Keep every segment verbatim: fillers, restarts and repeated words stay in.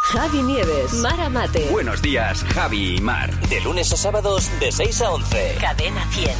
Javi Nieves, Mar Amate. Buenos días, Javi y Mar. De lunes a sábados de seis a once. Cadena cien.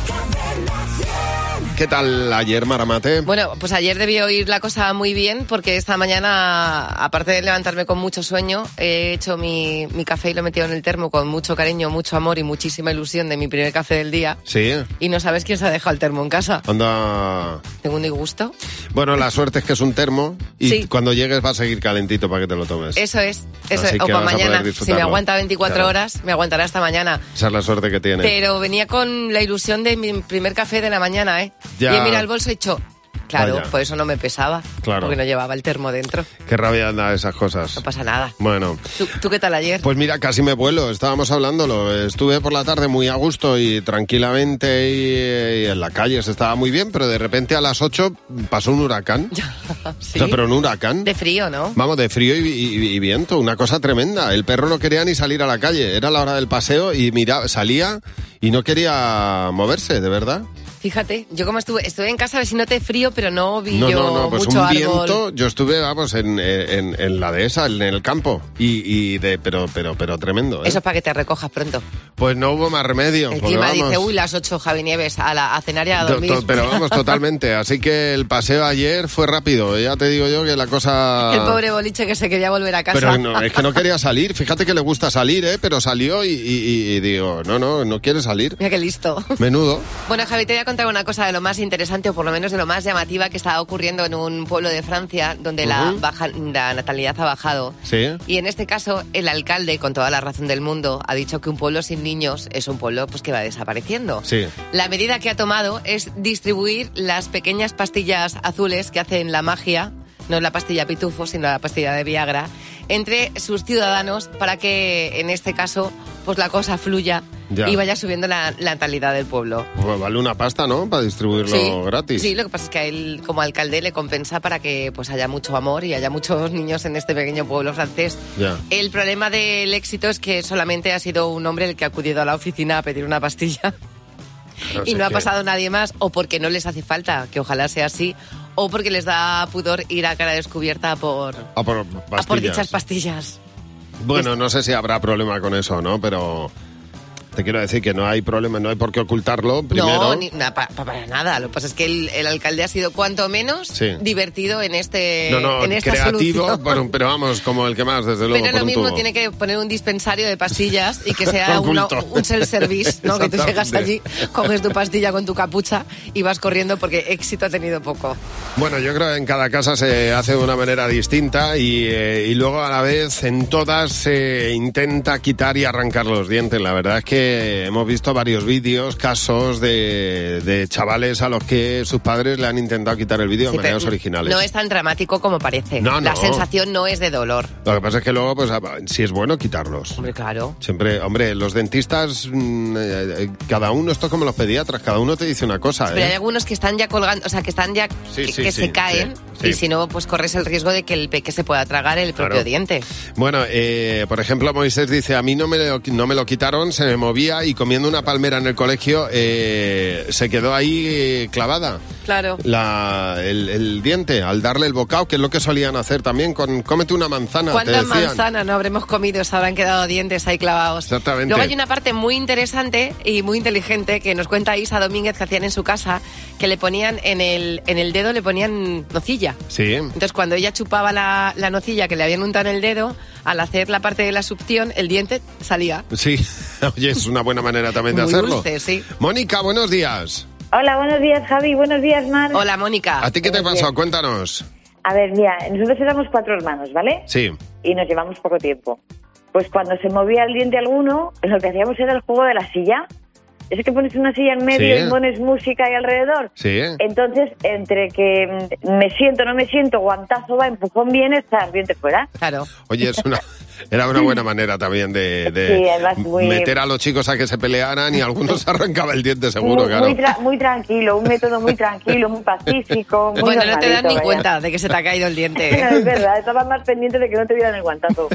¿Qué tal ayer, Mar Amate? Bueno, pues ayer debió ir la cosa muy bien porque esta mañana, aparte de levantarme con mucho sueño, he hecho mi, mi café y lo he metido en el termo con mucho cariño, mucho amor y muchísima ilusión de mi primer café del día. Sí. Y no sabes quién se ha dejado el termo en casa. Anda. Tengo un disgusto. Bueno, la suerte es que es un termo y sí. Cuando llegues va a seguir calentito para que te lo tomes. Eso es. Eso Así es. O que para vas a mañana. poder Si me aguanta veinticuatro claro. horas, me aguantará hasta mañana. Esa es la suerte que tiene. Pero venía con la ilusión de mi primer café de la mañana, ¿eh? Ya. Y he mirado el bolso y he hecho... Claro, Vaya. por eso no me pesaba. Claro. Porque no llevaba el termo dentro. Qué rabia da esas cosas. No pasa nada. Bueno. ¿Tú, ¿Tú qué tal ayer? Pues mira, casi me vuelo, estábamos hablándolo. Estuve por la tarde muy a gusto y tranquilamente y, y en la calle se estaba muy bien, pero de repente a las ocho pasó un huracán. ¿Sí? O sea, pero un huracán. De frío, ¿no? Vamos, de frío y, y, y viento, una cosa tremenda. El perro no quería ni salir a la calle, era la hora del paseo y mira, salía y no quería moverse, de verdad. Fíjate, yo como estuve estuve en casa, a ver si noté frío, pero no vi No, yo no, no, pues mucho un árbol. viento, yo estuve, vamos, en, en, en la dehesa, en el campo, y, y de, pero, pero, pero tremendo, ¿eh? Eso es para que te recojas pronto. Pues no hubo más remedio. El porque, clima vamos, dice, uy, las ocho, Javi Nieves, a, la, a cenar y a to- dormir. to- Pero vamos, totalmente, así que el paseo ayer fue rápido, ya te digo yo que la cosa... El pobre boliche que se quería volver a casa. Pero no, es que no quería salir, fíjate que le gusta salir, ¿eh? Pero salió y, y, y digo, no, no, no quiere salir. Mira qué listo. Menudo. Bueno, Javi, te voy a contar una cosa de lo más interesante, o por lo menos de lo más llamativa que está ocurriendo en un pueblo de Francia, donde la, Ujú. baja, la natalidad ha bajado. Sí. Y en este caso, el alcalde, con toda la razón del mundo, ha dicho que un pueblo sin niños es un pueblo pues que va desapareciendo. Sí. La medida que ha tomado es distribuir las pequeñas pastillas azules que hacen la magia, no la pastilla pitufo, sino la pastilla de Viagra, entre sus ciudadanos para que, en este caso, pues la cosa fluya Ya. y vaya subiendo la, la natalidad del pueblo. Pues vale una pasta, ¿no? Para distribuirlo Sí, gratis. sí, lo que pasa es que a él, como alcalde, le compensa para que pues haya mucho amor y haya muchos niños en este pequeño pueblo francés. Ya. El problema del éxito es que solamente ha sido un hombre el que ha acudido a la oficina a pedir una pastilla. Claro, Y si no es ha que- pasado nadie más, o porque no les hace falta, que ojalá sea así, o porque les da pudor ir a cara descubierta por, A por a pastillas. por dichas pastillas. Bueno, no sé si habrá problema con eso, ¿no? Pero te quiero decir que no hay problema, no hay por qué ocultarlo, primero. No, ni, na- pa- pa- para nada. Lo que pasa es que el, el alcalde ha sido cuanto menos Sí. divertido en este No, no, en esta creativo, solución. bueno, pero vamos, como el que más, desde luego, Pero por lo un mismo tubo. tiene que poner un dispensario de pastillas y que sea uno- Oculto. un self-service, ¿no? Que tú llegas allí, Exactamente. coges tu pastilla con tu capucha y vas corriendo porque éxito ha tenido poco. Bueno, yo creo que en cada casa se hace de una manera distinta y, eh, y luego a la vez en todas se intenta quitar y arrancar los dientes. La verdad es que hemos visto varios vídeos, casos de, de chavales a los que sus padres le han intentado quitar el vídeo Sí, de maneras pero originales. no es tan dramático como parece. No, La no. sensación no es de dolor. Lo que pasa es que luego, pues, si es bueno quitarlos. Hombre, claro. Siempre, hombre, los dentistas, mm, eh, eh, cada uno, esto es como los pediatras, cada uno te dice una cosa, Pero hay ¿eh? algunos que están ya colgando, o sea, que están ya, Sí, que, sí, que sí, se caen sí, sí. y si no, pues corres el riesgo de que el peque se pueda tragar el propio Claro. diente. Bueno, eh, por ejemplo, Moisés dice, a mí no me, lo, no me lo quitaron, se me movía y comiendo una palmera en el colegio eh, se quedó ahí eh, clavada Claro. la, el, el diente al darle el bocado, que es lo que solían hacer también con cómete una manzana, te ¿Cuántas decían. manzanas no habremos comido? Se habrán quedado dientes ahí clavados. Exactamente. Luego hay una parte muy interesante y muy inteligente que nos cuenta Isa Domínguez que hacían en su casa, que le ponían en el, en el dedo, le ponían nocilla. Sí, Entonces, cuando ella chupaba la, la nocilla que le habían untado en el dedo, al hacer la parte de la succión, el diente salía. sí. Oye, es una buena manera también de Muy hacerlo. dulce, sí. Mónica, buenos días. Hola, buenos días, Javi. Buenos días, Mar. Hola, Mónica. ¿A ti qué te buenos pasó? días. Cuéntanos. A ver, mira, nosotros éramos cuatro hermanos, ¿vale? Sí. Y nos llevamos poco tiempo. Pues cuando se movía el diente alguno, lo que hacíamos era el juego de la silla. Es que pones una silla en medio Sí. y pones música ahí alrededor. Sí. Entonces, entre que mm, me siento, no me siento, guantazo va, empujón viene, está el diente fuera. Claro. Oye, es una, era una buena manera también de, de Sí, además muy- meter a los chicos a que se pelearan y algunos arrancaba el diente seguro, muy, claro. muy, tra- muy tranquilo, un método muy tranquilo, muy pacífico. Muy Bueno, no te das normalito, ni vaya. cuenta de que se te ha caído el diente. Es verdad, estaba más pendiente de que no te dieran el guantazo.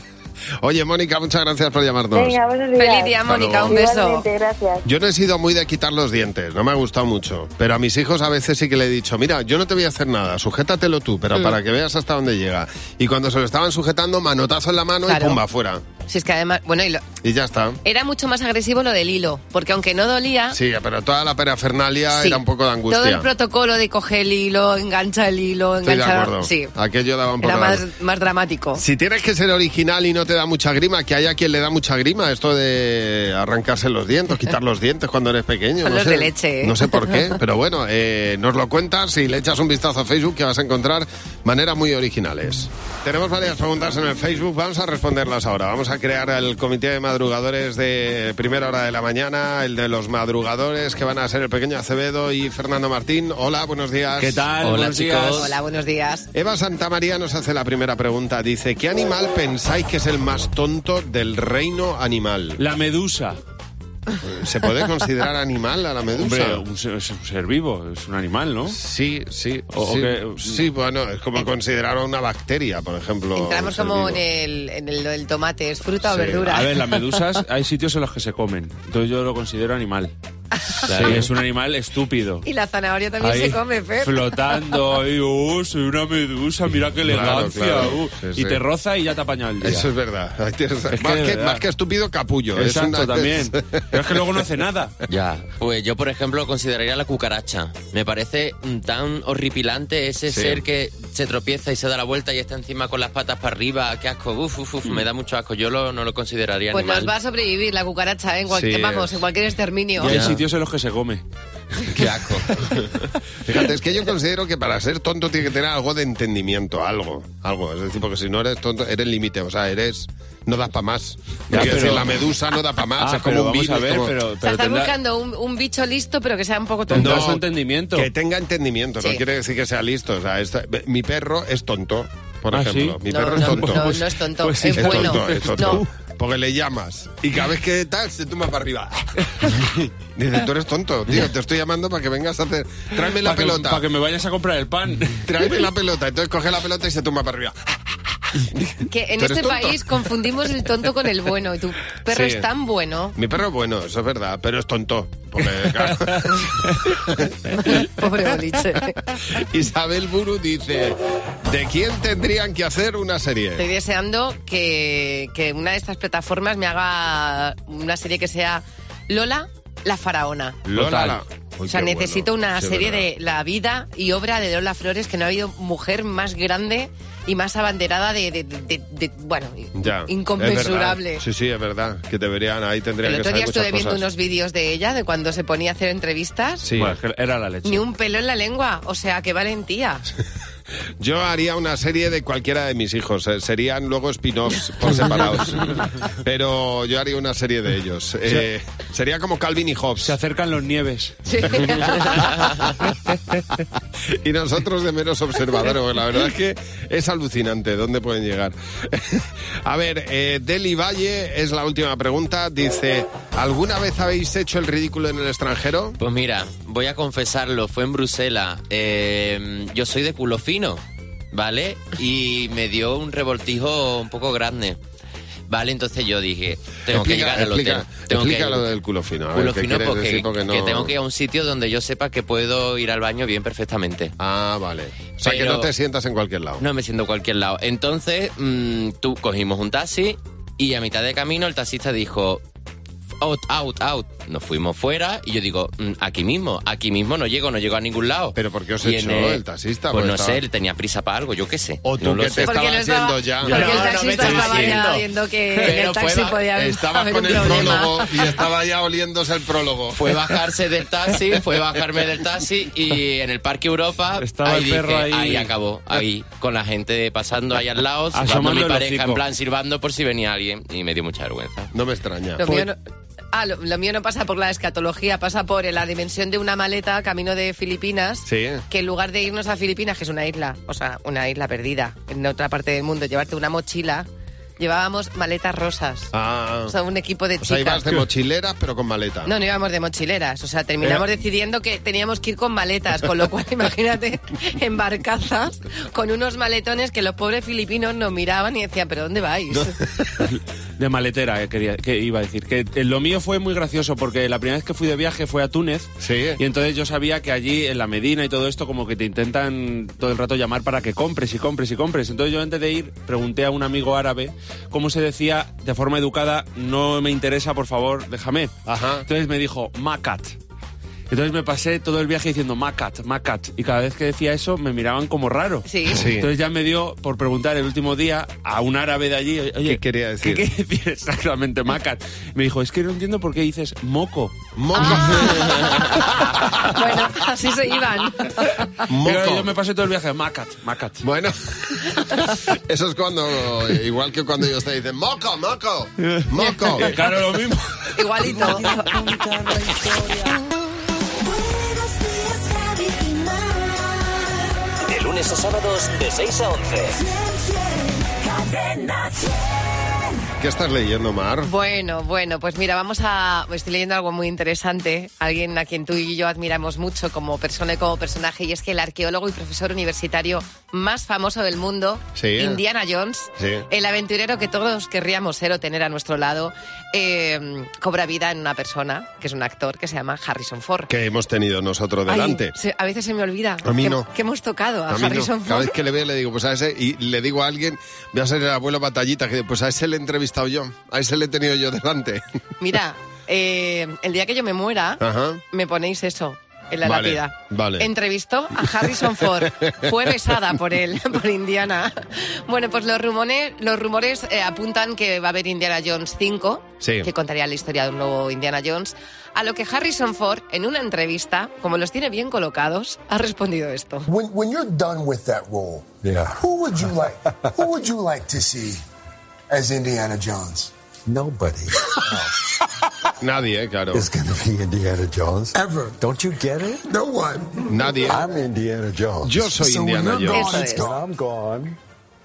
Oye, Mónica, muchas gracias por llamarnos. Venga, buenos días. Feliz día, Mónica, un beso. Igualmente, gracias. Yo no he sido muy de quitar los dientes, no me ha gustado mucho. Pero a mis hijos a veces sí que le he dicho, mira, yo no te voy a hacer nada, sujétatelo tú, pero mm. para que veas hasta dónde llega. Y cuando se lo estaban sujetando, manotazo en la mano claro. y pumba, afuera. Si es que además, bueno, y, lo, y ya está. Era mucho más agresivo lo del hilo, porque aunque no dolía... Sí, pero toda la parafernalia sí, era un poco de angustia. Todo el protocolo de coger el hilo, engancha el hilo, engancha... Estoy de acuerdo. Sí. Aquello daba un poco... Era más, más dramático. Si tienes que ser original y no te da mucha grima, que haya quien le da mucha grima, esto de arrancarse los dientes, quitar los dientes cuando eres pequeño. Son no los sé, de leche, ¿eh? No sé por qué, pero bueno, eh, nos lo cuentas y le echas un vistazo a Facebook que vas a encontrar maneras muy originales. Tenemos varias preguntas en el Facebook, vamos a responderlas ahora. Vamos a crear el comité de madrugadores de primera hora de la mañana, el de los madrugadores que van a ser el pequeño Acevedo y Fernando Martín. Hola, buenos días. ¿Qué tal? Hola, buenos chicos. días. Hola, buenos días. Eva Santamaría nos hace la primera pregunta. Dice, ¿qué animal pensáis que es el más tonto del reino animal? La medusa. ¿Se puede considerar animal a la medusa? Hombre, un ser, es un ser vivo, es un animal, ¿no? Sí, sí. O, sí, o que, sí, bueno, es como considerar una bacteria, por ejemplo. Entramos como en el, en el del tomate, ¿es fruta sí. o verdura? A ver, las medusas hay sitios en los que se comen, entonces yo lo considero animal. Sí, es un animal estúpido. Y la zanahoria también ahí, se come, Fer. Flotando, ahí, oh, soy una medusa, mira qué elegancia. Claro, claro. Uh, Sí, y sí. te roza y ya te apaña el día. Eso es verdad. Es que, Es más, que que, verdad. más que estúpido, capullo. Exacto, es una... también. Pero es que luego no hace nada. Ya, pues yo, por ejemplo, consideraría la cucaracha. Me parece tan horripilante ese Sí. ser que se tropieza y se da la vuelta y está encima con las patas para arriba. Qué asco, uf, uf, uf, me da mucho asco. Yo lo, no lo consideraría Pues animal. nos va a sobrevivir la cucaracha, ¿eh? En cualquier, Sí, vamos, es. en cualquier exterminio. Y hay Ya. sitios en los que se come. Qué asco. Fíjate, es que yo considero que para ser tonto tiene que tener algo de entendimiento, algo, algo. Es decir, porque si no eres tonto, eres límite, o sea, eres... No das para más. Ya, Quiero pero- decir, la medusa no da para más, Ah, es como pero un vamos virus. a ver, como- pero, O sea, pero estás tendrá, buscando un, un bicho listo, pero que sea un poco tendrá tonto. su entendimiento. Que tenga entendimiento, no Sí. quiere decir que sea listo. O sea, esta- mi perro es tonto, por ¿Ah, ejemplo. sí? Mi No, perro no, es tonto. no, no es tonto, Pues sí, es, Es bueno. tonto, es tonto. No. Porque le llamas y cada vez que tal se tumba para arriba. Dice, tú eres tonto, tío, te estoy llamando para que vengas a hacer... Tráeme la Para que, pelota. pa' que me vayas a comprar el pan. Tráeme la pelota. Entonces coge la pelota y se tumba para arriba. Que en ¿Tú eres este tonto? país confundimos el tonto con el bueno. Y tu perro Sí. es tan bueno. Mi perro es bueno, eso es verdad, pero es tonto. Porque, claro. Pobre boliche. Isabel Buru dice, ¿de quién tendrían que hacer una serie? Estoy deseando que, que una de estas plataformas me haga una serie que sea Lola, la faraona. Lola. Total. la- Uy, O sea, qué bueno. necesito una Sí, serie verdad. de la vida y obra de Lola Flores, que no ha habido mujer más grande y más abanderada de, de, de- de- de- bueno, Ya, inconmensurable. es verdad. Sí, sí, es verdad. Que deberían, ahí tendrían El que otro saber día estuve muchas viendo cosas. unos vídeos de ella, de cuando se ponía a hacer entrevistas. Sí. Bueno, es que era la leche. Ni un pelo en la lengua, o sea, qué valentía. Yo haría una serie de cualquiera de mis hijos. eh, Serían luego spin-offs por separados. Pero yo haría una serie de ellos. Eh, sería como Calvin y Hobbes. Se acercan los nieves. Sí. Y nosotros de menos observadores. Porque la verdad es que es alucinante dónde pueden llegar. A ver, eh, Deli Valle es la última pregunta. Dice, ¿alguna vez habéis hecho el ridículo en el extranjero? Pues mira, voy a confesarlo, fue en Bruselas. Eh, yo soy de culo fino, ¿vale? Y me dio un revoltijo un poco grande. Vale, entonces yo dije, tengo que Explica- llegar al explica- hotel. Tengo que explica lo del culo fino. A ver, culo ¿qué fino quieres porque, decir? Porque no- que tengo que ir a un sitio donde yo sepa que puedo ir al baño bien perfectamente. Ah, vale. O sea, que Pero- no te sientas en cualquier lado. No me siento en cualquier lado. Entonces, mm, tú cogimos un taxi y a mitad de camino el taxista dijo, out, out, out. Nos fuimos fuera y yo digo, mm, aquí mismo, aquí mismo no llego, no llego a ningún lado. ¿Pero por qué os Y echó en el taxista? Pues Porque no estaba- sé, él tenía prisa para algo, yo qué sé. O tú No lo que sé. te Porque estabas no estaba- haciendo ya. Porque No, el no me taxista estás estaba ya diciendo. viendo que en Pero el taxi fue ba- podía Estabas haber con un el problema. prólogo y estaba ya oliéndose el prólogo. Fue bajarse del taxi, fue bajarme del taxi y en el Parque Europa Estaba ahí el dije, perro ahí. acabó, ahí con la gente pasando ahí al lado, Asomando silbando mi el pareja hocico. en plan silbando por si venía alguien y me dio mucha vergüenza. No me extraña. Lo mío no, ah, lo, lo mío no pasa por la escatología, pasa por la dimensión de una maleta camino de Filipinas, Sí. que en lugar de irnos a Filipinas, que es una isla, o sea, una isla perdida en otra parte del mundo, llevarte una mochila llevábamos maletas rosas. Ah. O sea, un equipo de O chicas. sea, ibas de mochileras, pero con maleta. No, no íbamos de mochileras. O sea, terminamos Era- decidiendo que teníamos que ir con maletas, con lo cual, imagínate, en barcazas, con unos maletones que los pobres filipinos nos miraban y decían, ¿pero dónde vais? De maletera, eh, quería, que iba a decir. Que eh, lo mío fue muy gracioso porque la primera vez que fui de viaje fue a Túnez. Sí. Y entonces yo sabía que allí en la Medina y todo esto como que te intentan todo el rato llamar para que compres y compres y compres. Entonces yo antes de ir pregunté a un amigo árabe cómo se decía de forma educada, no me interesa, por favor, déjame. Ajá. Entonces me dijo, makat. Entonces me pasé todo el viaje diciendo makat, makat. Y cada vez que decía eso me miraban como raro. Sí. Sí. Entonces ya me dio por preguntar el último día a un árabe de allí, oye, ¿Qué quería decir? ¿Qué quiere decir exactamente makat? Me dijo, es que no entiendo por qué dices moco. Moco. Bueno, así se iban. Moco. Pero yo me pasé todo el viaje, makat, makat. Bueno, eso es cuando, igual que cuando ellos te dicen, moco, moco, moco. Claro, lo mismo. Igualito. De lunes a sábados de seis a once. ¿Qué estás leyendo, Mar? Bueno, bueno, pues mira, vamos a... Estoy leyendo algo muy interesante, alguien a quien tú y yo admiramos mucho como persona y como personaje, y es que el arqueólogo y profesor universitario más famoso del mundo, Sí. Indiana Jones, Sí. el aventurero que todos querríamos ser o tener a nuestro lado, eh, cobra vida en una persona, que es un actor, que se llama Harrison Ford. Que hemos tenido nosotros delante. Ay, se- a veces se me olvida A mí que, no. que hemos tocado a, A mí no. Harrison Cada Ford. vez que le veo le digo, pues a ese, y le digo a alguien, voy a ser el abuelo Batallita, que pues a ese le he entrevistado yo, a ese le he tenido yo delante. Mira, eh, el día que yo me muera, Ajá. me ponéis eso en la Vale, lápida. vale. Entrevistó a Harrison Ford. Fue besada por él, por Indiana. Bueno, pues los rumores, los rumores eh, apuntan que va a haber Indiana Jones cinco, Sí. que contaría la historia de un nuevo Indiana Jones. A lo que Harrison Ford, en una entrevista, como los tiene bien colocados, ha respondido esto. When, when you're done with that role, Yeah. who would you like? Who would you like to see as Indiana Jones? Nobody Nadie, eh, claro. is going to be Indiana Jones. Ever. Don't you get it? No one. Nadie. I'm Indiana Jones. Yo soy So Indiana when you're Jones. gone, Eso it's es. When gone. I'm gone,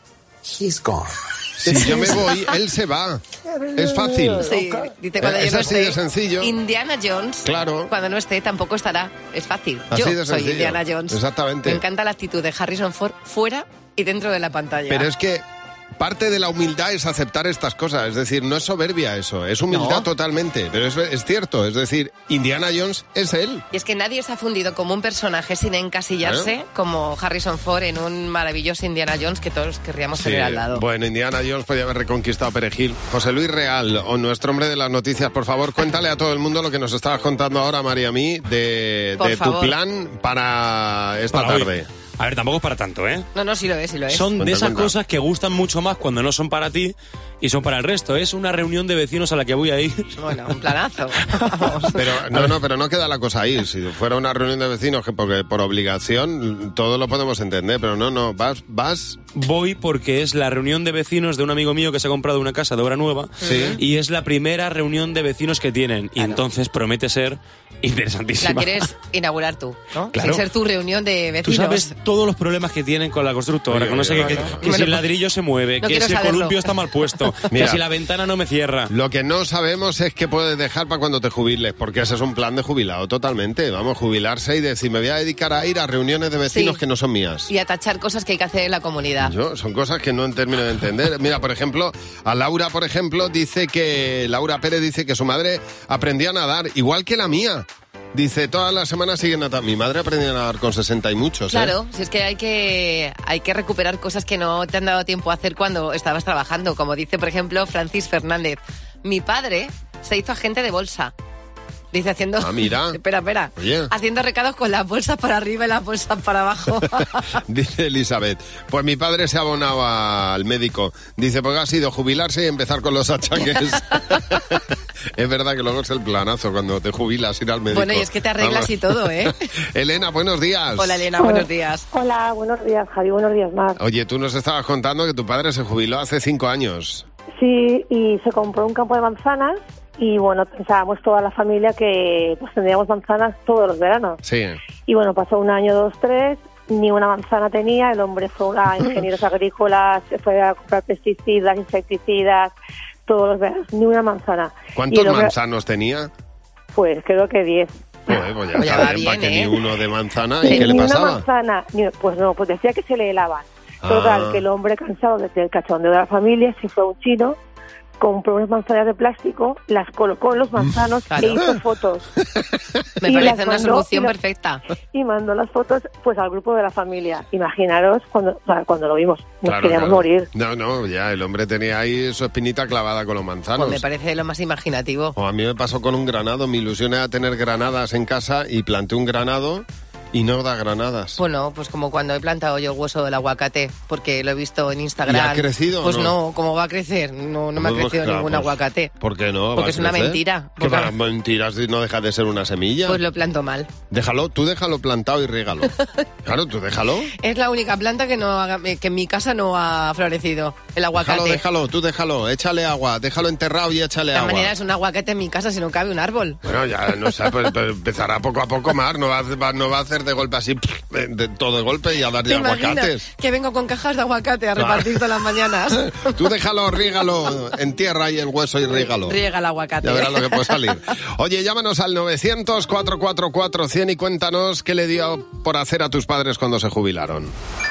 he's gone. Si yo me voy, él se va. Es fácil. Sí, dice cuando Eh, yo es no así esté, de sencillo. Indiana Jones, Claro. cuando no esté, tampoco estará. Es fácil. Así yo de soy sencillo. Indiana Jones. Exactamente. Me encanta la actitud de Harrison Ford fuera y dentro de la pantalla. Pero es que parte de la humildad es aceptar estas cosas. Es decir, no es soberbia eso, es humildad No. totalmente. Pero es, es cierto, es decir, Indiana Jones es él. Y es que nadie se ha fundido como un personaje sin encasillarse ¿Eh? como Harrison Ford en un maravilloso Indiana Jones que todos querríamos tener al lado. Bueno, Indiana Jones podía haber reconquistado Perejil. José Luis Real, o nuestro hombre de las noticias, por favor, cuéntale a todo el mundo lo que nos estabas contando ahora, María, a mí, de, Por de tu favor. plan para esta Para hoy. tarde. A ver, tampoco es para tanto, ¿eh? No, no, sí lo es, sí lo es. Son Cuenta, de esas cuenta. cosas que gustan mucho más cuando no son para ti y son para el resto. Es una reunión de vecinos a la que voy a ir. Bueno, un planazo. Vamos. Pero no, no, pero no queda la cosa ahí. Si fuera una reunión de vecinos que porque por obligación todo lo podemos entender, pero no, no, vas, vas. Voy porque es la reunión de vecinos de un amigo mío que se ha comprado una casa de obra nueva Sí. y es la primera reunión de vecinos que tienen. Y entonces promete ser interesantísima. La quieres inaugurar tú, ¿no? Claro. Sin ser tu reunión de Tú vecinos. sabes todos los problemas que tienen con la constructora, Oye, que no sé oye, qué, oye, que, oye. que Me si lo- el ladrillo se mueve, No que quiero si el saberlo. columpio está mal puesto, Mira. que si la ventana no me cierra. Lo que no sabemos es qué puedes dejar para cuando te jubiles, porque ese es un plan de jubilado totalmente. Vamos, jubilarse y decir, me voy a dedicar a ir a reuniones de vecinos Sí. que no son mías. Y a tachar cosas que hay que hacer en la comunidad. Yo, son cosas que no termino de entender. Mira, por ejemplo, a Laura, por ejemplo, dice que, Laura Pérez dice que su madre aprendió a nadar, igual que la mía. Dice, todas las semanas siguen nadando. Mi madre aprendió a nadar con sesenta y muchos, ¿eh? Claro, si es que hay que hay que recuperar cosas que no te han dado tiempo a hacer cuando estabas trabajando, como dice, por ejemplo, Francis Fernández. Mi padre se hizo agente de bolsa. Dice haciendo... Ah, mira. espera, espera. Oye. Haciendo recados con las bolsas para arriba y las bolsas para abajo. Dice Elizabeth, pues mi padre se ha abonado al médico. Dice, pues ha sido jubilarse y empezar con los achaques. Es verdad que luego es el planazo cuando te jubilas ir al médico. Bueno, y es que te arreglas Vamos. y todo, ¿eh? Elena, buenos días. Hola, Elena, buenos días. Hola, buenos días, Javi. Buenos días, Mar. Oye, tú nos estabas contando que tu padre se jubiló hace cinco años. Sí, y se compró un campo de manzanas y, bueno, pensábamos toda la familia que pues tendríamos manzanas todos los veranos. Sí. Y, bueno, pasó un año, dos, tres ni una manzana tenía, el hombre fue a ingenieros agrícolas, fue a comprar pesticidas, insecticidas, todos los veranos, ni una manzana. ¿Cuántos hombre, manzanos tenía? Pues creo que diez. Joder, pues ya pues está bien, para que ¿eh? Ni uno de manzana, ¿y qué le ni pasaba? Una manzana, ni, pues no, pues decía que se le helaban. Total, ah. que el hombre cansado desde el cachondeo de la familia se fue a un chino, compró unas manzanas de plástico, las colocó en los manzanos claro. e hizo fotos. Me parece una solución y perfecta. Y mandó las fotos pues al grupo de la familia. Imaginaros cuando, o sea, cuando lo vimos, nos claro, queríamos claro. morir. No, no, ya el hombre tenía ahí su espinita clavada con los manzanos. Pues me parece lo más imaginativo. O a mí me pasó con un granado, mi ilusión era tener granadas en casa y planté un granado y no da granadas. Bueno, pues como cuando he plantado yo el hueso del aguacate, porque lo he visto en Instagram. ¿Y ha crecido? Pues no, no ¿cómo va a crecer? No, no me ha crecido pues, claro, ningún pues, aguacate. ¿Por qué no? Porque es una mentira. ¿Qué va? Mentiras, no deja de ser una semilla. Pues lo planto mal. Déjalo, tú déjalo plantado y rígalo. Claro, tú déjalo. Es la única planta que no haga, que en mi casa no ha florecido, el aguacate. Déjalo, déjalo, tú déjalo, échale agua, déjalo enterrado y échale agua. De todas maneras, un aguacate en mi casa si no cabe un árbol. Bueno, ya no sé, pues, pues empezará poco a poco más, no va a, no va a hacer de golpe así, de, de todo de golpe y a dar ya aguacates. Que vengo con cajas de aguacate a repartir todas las mañanas. Tú déjalo, rígalo, entierra ahí el hueso y rígalo. Riega el aguacate. Ya verás lo que puede salir. Oye, llámanos al novecientos, cuatrocientos cuarenta y cuatro cien y cuéntanos qué le dio por hacer a tus padres cuando se jubilaron.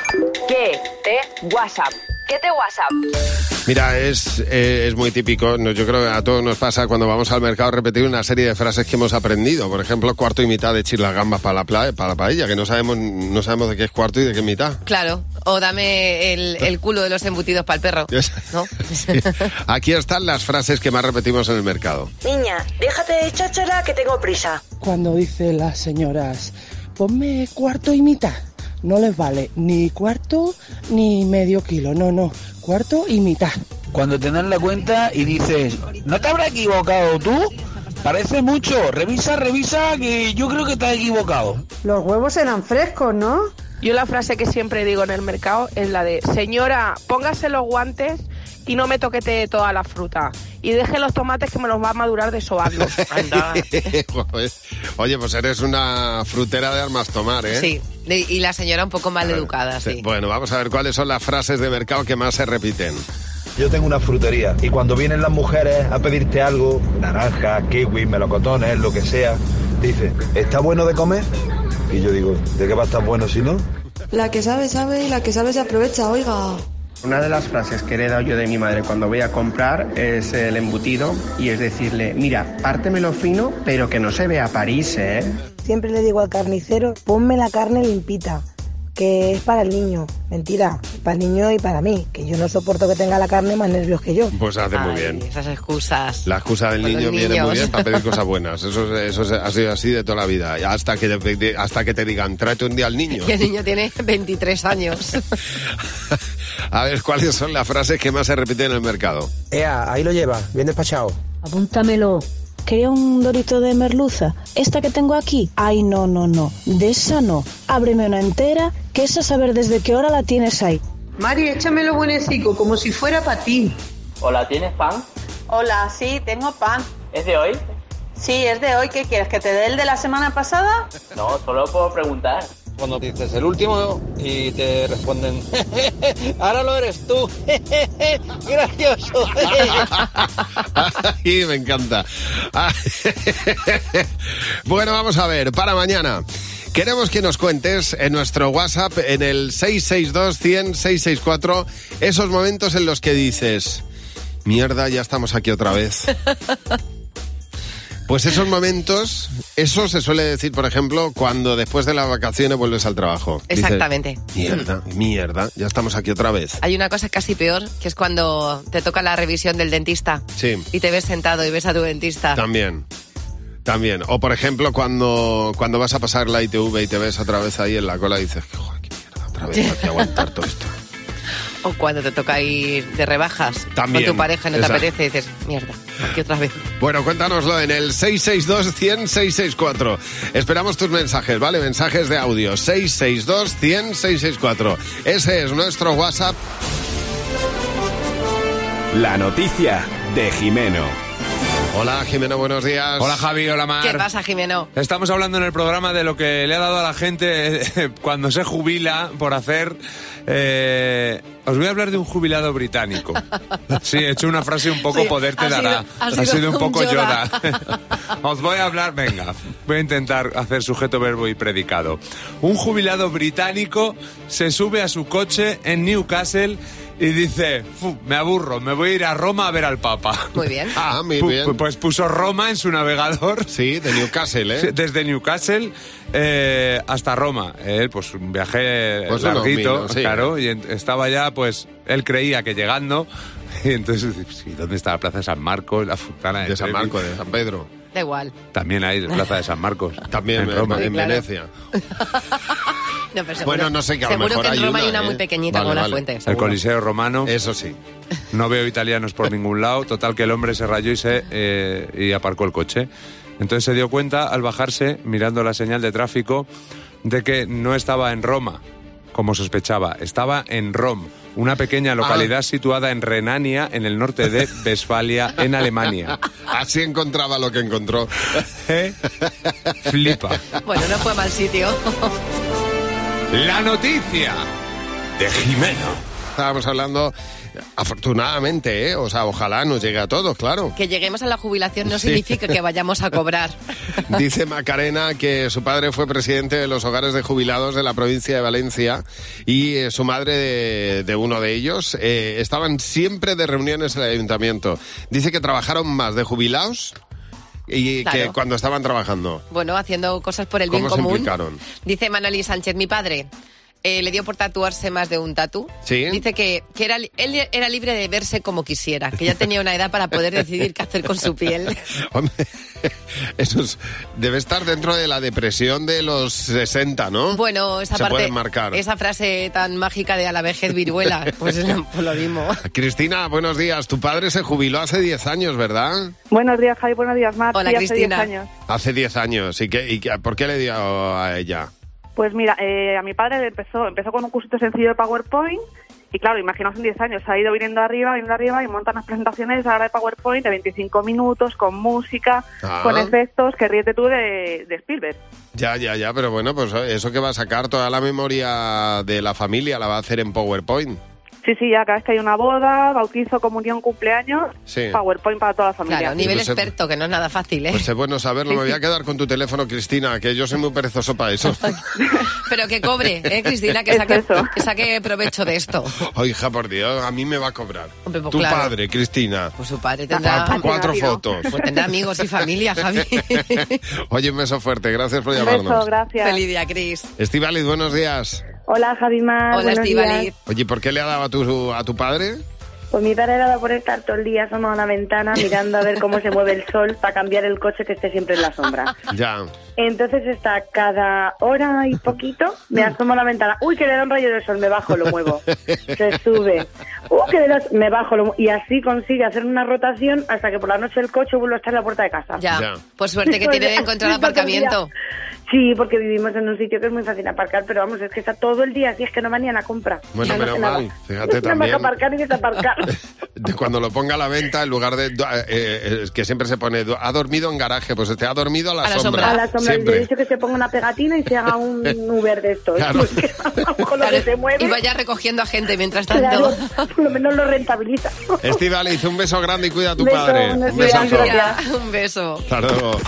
¿Qué te WhatsApp? ¿Qué te WhatsApp? Mira, es, eh, es muy típico, no, yo creo que a todos nos pasa cuando vamos al mercado repetir una serie de frases que hemos aprendido. Por ejemplo, cuarto y mitad de echar las gambas para la, pla- para la paella, que no sabemos no sabemos de qué es cuarto y de qué es mitad. Claro, o dame el, el culo de los embutidos para el perro, ¿no? Sí. Aquí están las frases que más repetimos en el mercado. Niña, déjate de cháchara que tengo prisa. Cuando dicen las señoras, ponme cuarto y mitad. No les vale ni cuarto ni medio kilo, no, no, cuarto y mitad. Cuando te dan la cuenta y dices, ¿no te habrás equivocado tú? Parece mucho, revisa, revisa, que yo creo que te has equivocado. Los huevos eran frescos, ¿no? Yo la frase que siempre digo en el mercado es la de, señora, póngase los guantes y no me toquete toda la fruta. Y deje los tomates que me los va a madurar de sobarlos. Oye, pues eres una frutera de armas tomar, ¿eh? Sí, y la señora un poco mal educada, sí. Bueno, vamos a ver cuáles son las frases de mercado que más se repiten. Yo tengo una frutería y cuando vienen las mujeres a pedirte algo, naranja, kiwi, melocotones, lo que sea, dice, ¿está bueno de comer? Y yo digo, ¿de qué va a estar bueno si no? La que sabe, sabe, y la que sabe se aprovecha, oiga. Una de las frases que he heredado yo de mi madre cuando voy a comprar es el embutido y es decirle, mira, pártemelo fino, pero que no se vea París, ¿eh? Siempre le digo al carnicero, ponme la carne limpita, que es para el niño. Mentira, para el niño y para mí, que yo no soporto que tenga la carne más nervios que yo. Pues hace Ay, muy bien. Esas excusas. La excusa del niño viene muy bien para pedir cosas buenas. Eso, eso ha sido así de toda la vida. Hasta que, te, hasta que te digan, tráete un día al niño. Y el niño tiene veintitrés años. A ver, ¿cuáles son las frases que más se repiten en el mercado? Ea, ahí lo lleva, bien despachado. Apúntamelo. ¿Quería un dorito de merluza? ¿Esta que tengo aquí? Ay, no, no, no. De esa no. Ábreme una entera, que esa saber desde qué hora la tienes ahí. Mari, échamelo buenecico, como si fuera para ti. Hola, ¿tienes pan? Hola, sí, tengo pan. ¿Es de hoy? Sí, es de hoy. ¿Qué quieres? ¿Que te dé el de la semana pasada? No, solo puedo preguntar. Cuando dices el último y te responden, ahora lo eres tú. Gracioso. Ay, me encanta. Bueno, vamos a ver, para mañana. Queremos que nos cuentes en nuestro WhatsApp, en el seis seis dos, cien, seiscientos sesenta y cuatro, esos momentos en los que dices, mierda, ya estamos aquí otra vez. Pues esos momentos, eso se suele decir, por ejemplo, cuando después de las vacaciones vuelves al trabajo. Exactamente. Dices, mierda, mierda, ya estamos aquí otra vez. Hay una cosa casi peor, que es cuando te toca la revisión del dentista. Sí. Y te ves sentado y ves a tu dentista. También. También. O, por ejemplo, cuando, cuando vas a pasar la I T V y te ves otra vez ahí en la cola y dices, joder, qué mierda, otra vez hay que aguantar todo esto. O cuando te toca ir de rebajas También, con tu pareja y no exacto. te apetece y dices, mierda, aquí otra vez. Bueno, cuéntanoslo en el seis seis dos, cien, seiscientos sesenta y cuatro. Esperamos tus mensajes, ¿vale? Mensajes de audio. seis seis dos, cien, seiscientos sesenta y cuatro. Ese es nuestro WhatsApp. La noticia de Jimeno. Hola, Jimeno, buenos días. Hola, Javi, hola, Mar. ¿Qué pasa, Jimeno? Estamos hablando en el programa de lo que le ha dado a la gente eh, cuando se jubila por hacer... Eh, os voy a hablar de un jubilado británico. Sí, he hecho una frase un poco sí, poder te dará. Ha ha sido, sido un un poco Yoda. Yoda. Os voy a hablar, venga, voy a intentar hacer sujeto, verbo y predicado. Un jubilado británico se sube a su coche en Newcastle y dice, me aburro, me voy a ir a Roma a ver al Papa. Muy bien. Ah, muy bien. Pues puso Roma en su navegador. Sí, de Newcastle, ¿eh? Desde Newcastle eh, hasta Roma. Él, pues un viaje pues larguito, mil, ¿no? Sí, claro, ¿eh? y en, estaba ya, pues, él creía que llegando, y entonces, sí, ¿dónde está la Plaza de San Marcos, la Fontana de, de San Trevi? Marcos, de San Pedro. Da igual. También hay la Plaza de San Marcos. También en en, Roma. en Sí, claro. Venecia. No, pero seguro, Bueno, no sé, que a lo seguro mejor que en hay Roma una, hay una ¿eh? muy pequeñita Vale, como una vale. fuente. El seguro. Coliseo Romano. Eso sí. No veo italianos por ningún lado. Total, que el hombre se rayó y, se, eh, y aparcó el coche. Entonces se dio cuenta, al bajarse, mirando la señal de tráfico, de que no estaba en Roma, como sospechaba. Estaba en Rom, una pequeña localidad ah. situada en Renania, en el norte de Westfalia, en Alemania. Así encontraba lo que encontró. ¿Eh? Flipa. Bueno, no fue mal sitio. La noticia de Jimeno. Estábamos hablando, afortunadamente, ¿eh? O sea, ojalá nos llegue a todos, claro. Que lleguemos a la jubilación no Sí. significa que vayamos a cobrar. Dice Macarena que su padre fue presidente de los hogares de jubilados de la provincia de Valencia y eh, su madre de, de uno de ellos eh, estaban siempre de reuniones en el ayuntamiento. Dice que trabajaron más de jubilados y Claro. que cuando estaban trabajando. Bueno, haciendo cosas por el bien ¿Cómo se común. implicaron? Dice Manoli Sánchez, mi padre eh, le dio por tatuarse más de un tatu. Sí. Dice que, que era, él era libre de verse como quisiera, que ya tenía una edad para poder decidir qué hacer con su piel. Hombre, eso es- debe estar dentro de la depresión de los sesenta, ¿no? Bueno, esa Se parte, pueden marcar. esa frase tan mágica de a la vejez viruela, pues es lo, pues lo mismo. Cristina, buenos días. Tu padre se jubiló hace diez años, ¿verdad? Buenos días, Javi. Buenos días, Mar. Hola, Sí, hace Cristina. diez años. Hace diez años. ¿Y, qué, y qué- por qué le dio a ella? Pues mira, eh, a mi padre le empezó, empezó con un cursito sencillo de PowerPoint y claro, imaginaos en diez años, ha ido viniendo arriba, viniendo arriba y montan unas presentaciones ahora de PowerPoint de veinticinco minutos, con música, Ah. con efectos, que ríete tú de, de Spielberg. Ya, ya, ya, pero bueno, pues eso que va a sacar toda la memoria de la familia la va a hacer en PowerPoint. Sí, sí, ya cada vez que hay una boda, bautizo, comunión, cumpleaños, Sí. PowerPoint para toda la familia. Claro, nivel Pues se- experto, que no es nada fácil, ¿eh? Pues es bueno saberlo. Me voy a quedar con tu teléfono, Cristina, que yo soy muy perezoso para eso. Pero que cobre, ¿eh, Cristina? Que Es saque, eso. que saque provecho de esto. Oh, hija, por Dios, a mí me va a cobrar. Hombre, pues tu claro. padre, Cristina. Pues su padre Pa- tendrá, pa- cuatro fotos. pues tendrá amigos y familia, Javi. Oye, un beso fuerte. Gracias por Un llamarnos. beso, gracias. Feliz día, Cris. Estíbaliz, buenos días. Hola, Javi Mar. Hola, buenos Estíbaliz. días. Oye, ¿por qué le ha dado a tu, a tu padre? Pues mi padre era por estar todo el día asomado a la ventana mirando a ver cómo se mueve el sol para cambiar el coche que esté siempre en la sombra. Ya. Entonces está cada hora y poquito, me asomo a la ventana. Uy, que le da un rayo de sol, me bajo, lo muevo. Se sube. Uy, que le da, me bajo, lo mu- y así consigue hacer una rotación hasta que por la noche el coche vuelve a estar en la puerta de casa. Ya, Ya. pues suerte que tiene de encontrar Está todo el aparcamiento. día. Sí, porque vivimos en un sitio que es muy fácil aparcar, pero vamos, es que está todo el día, así es que no va ni a la compra. Bueno, No, no menos hace nada. mal. Fíjate No también. me aparcar ni desaparcar. De cuando lo ponga a la venta, en lugar de eh, eh, que siempre se pone ha dormido en garaje, pues este ha dormido a la, A la sombra. sombra. A la sombra, yo he Siempre. dicho que se ponga una pegatina y se haga un Uber de estos. Claro. Porque con lo que se mueve, Y vaya recogiendo a gente mientras tanto. claro, por lo menos lo rentabiliza. Estíbaliz, un beso grande y cuida a tu Beso, padre. buenos Un días, besazo. gracias. Un beso. Hasta luego.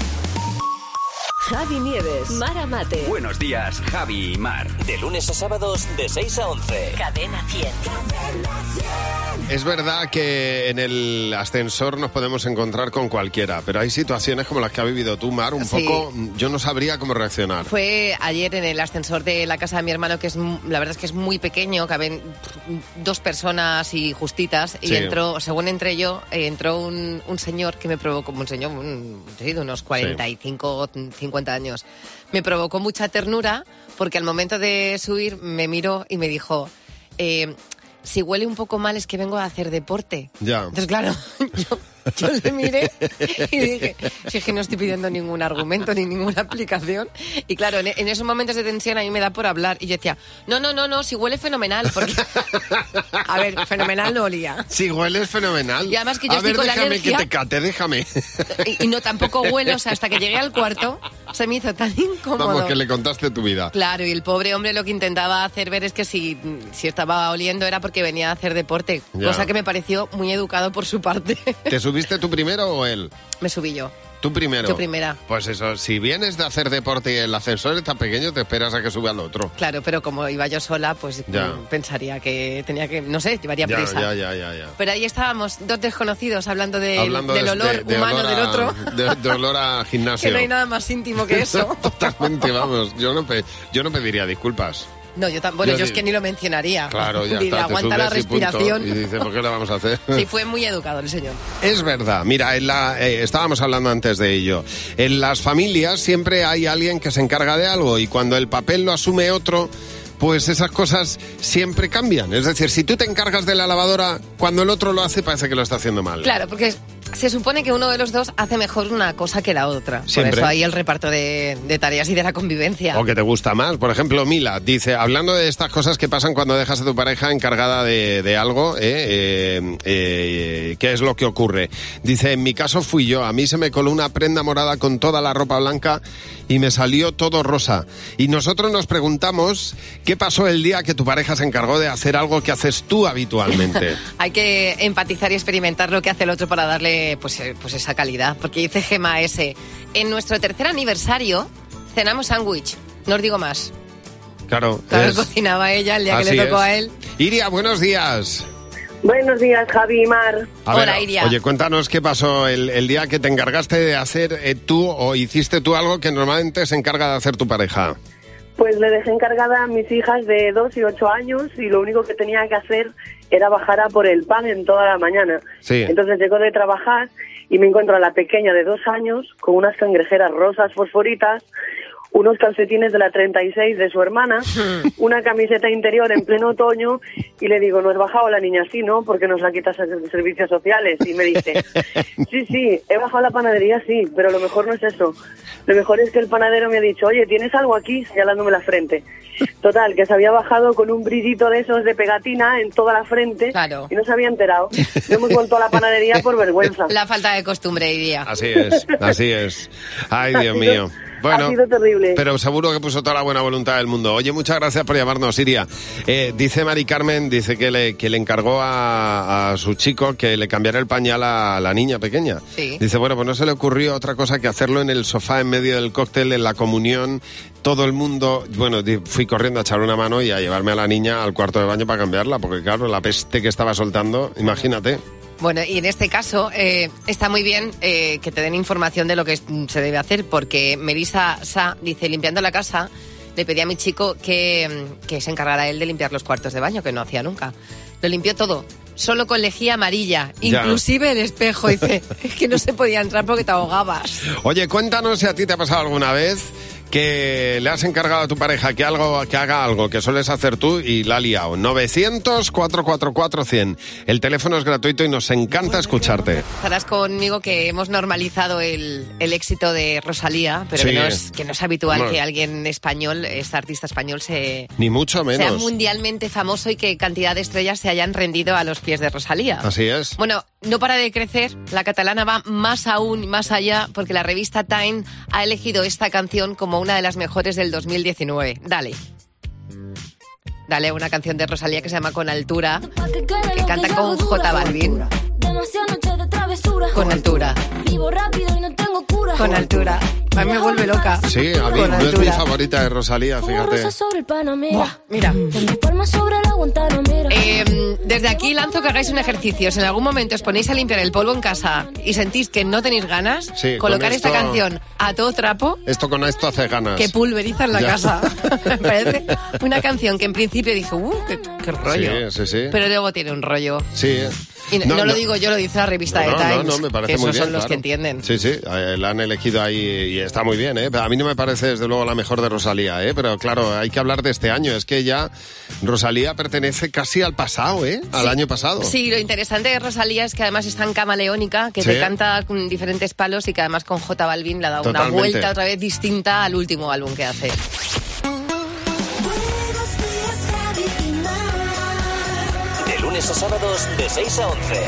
Javi Nieves, Mara Mate. Buenos días, Javi y Mar. De lunes a sábados de seis a once. Cadena cien. Es verdad que en el ascensor nos podemos encontrar con cualquiera, pero hay situaciones como las que ha vivido tú, Mar, un Sí. poco, yo no sabría cómo reaccionar. Fue ayer en el ascensor de la casa de mi hermano, que es mu- la verdad es que es muy pequeño, caben dos personas y justitas, y Sí. entró, según entré yo, eh, entró un, un señor que me provocó, un señor un, sí, de unos cuarenta y cinco, cincuenta años. Me provocó mucha ternura porque al momento de subir me miró y me dijo, eh, si huele un poco mal es que vengo a hacer deporte. Ya. Entonces, claro, yo Yo le miré y dije, si es que no estoy pidiendo ningún argumento ni ninguna explicación. Y claro, en, en esos momentos de tensión a mí me da por hablar. Y yo decía, no, no, no, no, si huele fenomenal. Porque, a ver, fenomenal no olía. Si huele fenomenal. Y además que yo a estoy ver, con déjame la alergia, que te cate, déjame. Y, y no, tampoco huelo, o sea, hasta que llegué al cuarto se me hizo tan incómodo. Vamos, que le contaste tu vida. Claro, y el pobre hombre lo que intentaba hacer ver es que si, si estaba oliendo era porque venía a hacer deporte. Ya. Cosa que me pareció muy educado por su parte. ¿Te subiste tú primero o él? Me subí yo. ¿Tú primero? Yo primera. Pues eso, si vienes de hacer deporte y el ascensor está pequeño, te esperas a que suba al otro. Claro, pero como iba yo sola, pues Ya. pensaría que tenía que, no sé, llevaría Ya, prisa. ya, ya, ya, ya. Pero ahí estábamos, dos desconocidos, hablando, de, Hablando del de- olor de- de humano olor a- del otro. De, de olor a gimnasio. Que no hay nada más íntimo que eso. Totalmente, vamos. Yo no, pe- yo no pediría disculpas. No, yo tampoco. Bueno, Yo yo, di- es que ni lo mencionaría. Claro, ya Diría, está. te aguanta la subes y punto. respiración. Y dice, ¿por qué le vamos a hacer? Sí, fue muy educado el señor. Es verdad, mira, en la, eh, estábamos hablando antes de ello. En las familias siempre hay alguien que se encarga de algo y cuando el papel lo asume otro, pues esas cosas siempre cambian. Es decir, si tú te encargas de la lavadora, cuando el otro lo hace parece que lo está haciendo mal. Claro, porque se supone que uno de los dos hace mejor una cosa que la otra. Siempre. Por eso hay el reparto de, de tareas y de la convivencia. O que te gusta más. Por ejemplo, Mila dice, hablando de estas cosas que pasan cuando dejas a tu pareja encargada de, de algo, ¿eh? Eh, eh, ¿qué es lo que ocurre? Dice, en mi caso fui yo. A mí se me coló una prenda morada con toda la ropa blanca y me salió todo rosa. Y nosotros nos preguntamos, ¿qué pasó el día que tu pareja se encargó de hacer algo que haces tú habitualmente? Hay que empatizar y experimentar lo que hace el otro para darle pues, eh, pues esa calidad. Porque dice Gema S, en nuestro tercer aniversario cenamos sándwich. No os digo más. Claro. Claro, es- cocinaba ella el día que así le tocó es. a él. Iria, buenos días. Buenos días, Javi y Mar. A ver, oye, cuéntanos qué pasó el, el día que te encargaste de hacer eh, tú o hiciste tú algo que normalmente se encarga de hacer tu pareja. Pues le dejé encargada a mis hijas de dos y ocho años y lo único que tenía que hacer era bajar a por el pan en toda la mañana. Sí. Entonces llego de trabajar y me encuentro a la pequeña de dos años con unas cangrejeras rosas fosforitas, unos calcetines de la treinta y seis de su hermana, una camiseta interior en pleno otoño y le digo, ¿no has bajado la niña así, no? Porque nos la quitas a servicios sociales. Y me dice, sí, sí, he bajado la panadería, sí, pero lo mejor no es eso. Lo mejor es que el panadero me ha dicho, oye, ¿tienes algo aquí? Señalándome la frente. Total, que se había bajado con un brillito de esos de pegatina en toda la frente y no se había enterado. No hemos vuelto a la panadería por vergüenza. La falta de costumbre, diría. Así es, así es. Ay, Ha Dios sido- mío. Bueno, ha sido terrible. pero seguro que puso toda la buena voluntad del mundo. Oye, muchas gracias por llamarnos, Iria. Eh, dice Mari Carmen, dice que le, que le encargó a, a su chico que le cambiara el pañal a la niña pequeña. Sí. Dice, bueno, pues no se le ocurrió otra cosa que hacerlo en el sofá en medio del cóctel, en la comunión. Todo el mundo, bueno, di- fui corriendo a echar una mano y a llevarme a la niña al cuarto de baño para cambiarla, porque claro, la peste que estaba soltando, imagínate. Bueno, y en este caso eh, está muy bien eh, que te den información de lo que se debe hacer, porque Melissa Sa dice, limpiando la casa, le pedí a mi chico que, que se encargara él de limpiar los cuartos de baño, que no hacía nunca. Lo limpió todo, solo con lejía amarilla, Ya. inclusive el espejo. Dice, es que no se podía entrar porque te ahogabas. Oye, cuéntanos si a ti te ha pasado alguna vez que le has encargado a tu pareja que algo que haga algo que sueles hacer tú y la ha liado. novecientos, cuatrocientos cuarenta y cuatro, cien. El teléfono es gratuito y nos encanta escucharte. Estarás conmigo que hemos normalizado el, el éxito de Rosalía, pero Sí. que, no es, que no es habitual Bueno. que alguien español, este artista español, se Ni mucho sea menos. mundialmente famoso y que cantidad de estrellas se hayan rendido a los pies de Rosalía. Así es. Bueno, no para de crecer, la catalana va más aún, más allá, porque la revista Time ha elegido esta canción como una de las mejores del dos mil diecinueve. Dale. Dale, una canción de Rosalía que se llama Con Altura, que canta con J Balvin. Con altura. Vivo rápido y no tengo cura. Con altura. A mí me vuelve loca. Sí, a mí Con no es mi altura. favorita de Rosalía, fíjate. Rosa sobre el Panamera. Buah, mira. Mis palmas sobre la Guantanamera. Eh, desde aquí lanzo que hagáis un ejercicio. Si en algún momento os ponéis a limpiar el polvo en casa y sentís que no tenéis ganas, Sí, colocar con esta esto- canción a todo trapo Esto con esto hace ganas. que pulveriza en la Ya. casa. Me parece una canción que en principio dije, uh, qué, qué rollo. Sí, sí, sí. Pero luego tiene un rollo. Sí. Y no, No, no lo no. digo yo, lo dice la revista No, de no, Times. no, me parece que muy esos bien, son los claro. que entienden. Sí, sí, eh, la han elegido ahí y está muy bien, ¿eh? Pero a mí no me parece, desde luego, la mejor de Rosalía, ¿eh? Pero claro, hay que hablar de este año. Es que ya Rosalía pertenece casi al pasado, ¿eh? Al Sí. año pasado. Sí, lo interesante de Rosalía es que además es tan camaleónica, que Sí. te canta con diferentes palos y que además con J Balvin le ha dado Totalmente. una vuelta otra vez distinta al último álbum que hace. De lunes a sábados de seis a once.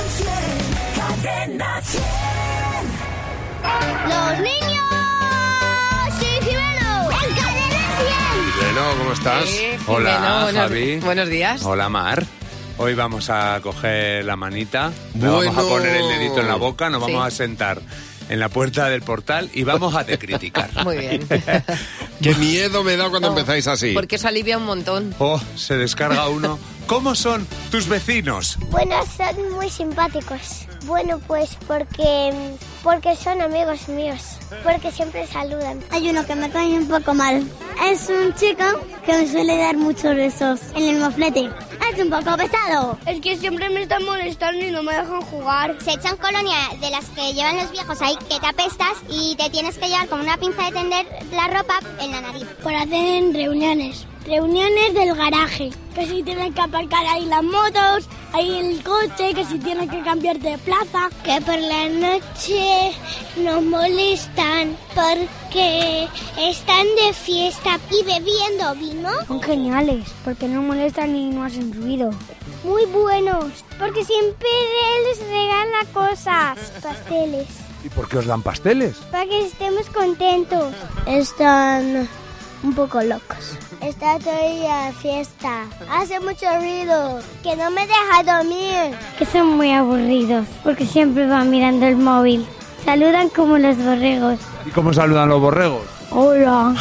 ¡Los niños! ¡Sí, Jimeno! ¡En Cadena cien! Jimeno, ¿cómo estás? Sí, Jimeno, Hola, buenos, Javi. buenos días. Hola, Mar. Hoy vamos a coger la manita, le Bueno. vamos a poner el dedito en la boca, nos Sí. vamos a sentar en la puerta del portal y vamos a decriticar. Muy bien. Qué miedo me da cuando No, empezáis así. Porque eso alivia un montón. Oh, se descarga uno. ¿Cómo son tus vecinos? Bueno, son muy simpáticos. Bueno, pues porque, porque son amigos míos. Porque siempre saludan. Hay uno que me cae un poco mal. Es un chico que me suele dar muchos besos en el moflete. Es un poco pesado. Es que siempre me están molestando y no me dejan jugar. Se echan colonia de las que llevan los viejos ahí, que te apestas y te tienes que llevar con una pinza de tender la ropa en la nariz. Por hacer reuniones. Reuniones del garaje. Que si tienen que aparcar ahí las motos, ahí el coche, que si tienen que cambiar de plaza. Que por la noche nos molestan porque están de fiesta y bebiendo vino. Son geniales, porque no molestan y no hacen ruido. Muy buenos, porque siempre les regala cosas. Pasteles. ¿Y por qué os dan pasteles? Para que estemos contentos. Están un poco locos. Está todo el día de fiesta. Hace mucho ruido. Que no me deja dormir. Que son muy aburridos. Porque siempre van mirando el móvil. Saludan como los borregos. ¿Y cómo saludan los borregos? Hola.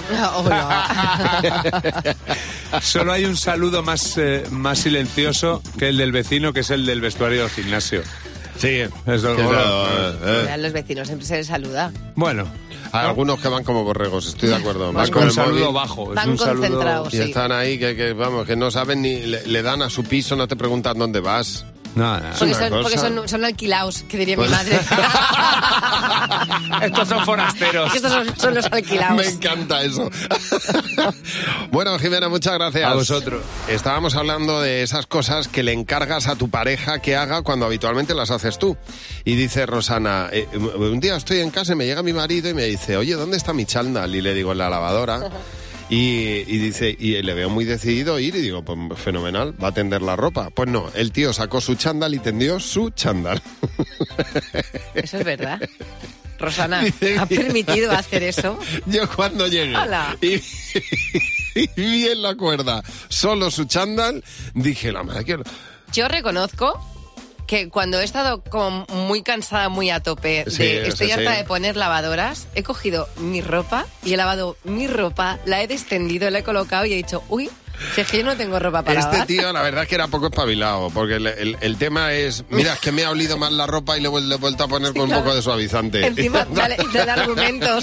Solo hay un saludo más, eh, más silencioso que el del vecino, que es el del vestuario del gimnasio. Sí, Eso, que hola. eso, eh. A los vecinos siempre se les saluda. Bueno, Hay algunos que van como borregos, estoy de acuerdo. Van Van con el un saludo móvil bajo. Es Van un saludo... concentrados. y sí. están ahí que, que, vamos, que no saben ni le, le dan a su piso, no te preguntan dónde vas. No, no. Es Porque, una son, porque cosa. son, son alquilados, que diría mi Pues- madre. Estos son forasteros. Estos son, son los alquilados. Me encanta eso. Bueno, Jimena, muchas gracias. A vosotros. Estábamos hablando de esas cosas que le encargas a tu pareja que haga cuando habitualmente las haces tú. Y dice Rosana, eh, un día estoy en casa y me llega mi marido y me dice, oye, ¿dónde está mi chándal? Y le digo, en la lavadora. Y, y dice, y le veo muy decidido ir y digo, pues fenomenal, va a tender la ropa. Pues no, el tío sacó su chándal y tendió su chándal. Eso es verdad. Rosana, ¿ha permitido hacer eso? Yo cuando llegué Hola. y, y vi en la cuerda solo su chándal, dije, la madre que... Yo reconozco que cuando he estado como muy cansada, muy a tope, de Sí, estoy sí, harta sí. de poner lavadoras, he cogido mi ropa y he lavado mi ropa, la he descendido, la he colocado y he dicho, uy, si es que yo no tengo ropa para Este lavar. tío, la verdad es que era poco espabilado, porque el, el- el tema es, mira, es que me ha olido más la ropa y le, he vuel- le he vuelto a poner con un claro. poco de suavizante. Encima, dale, dale argumentos.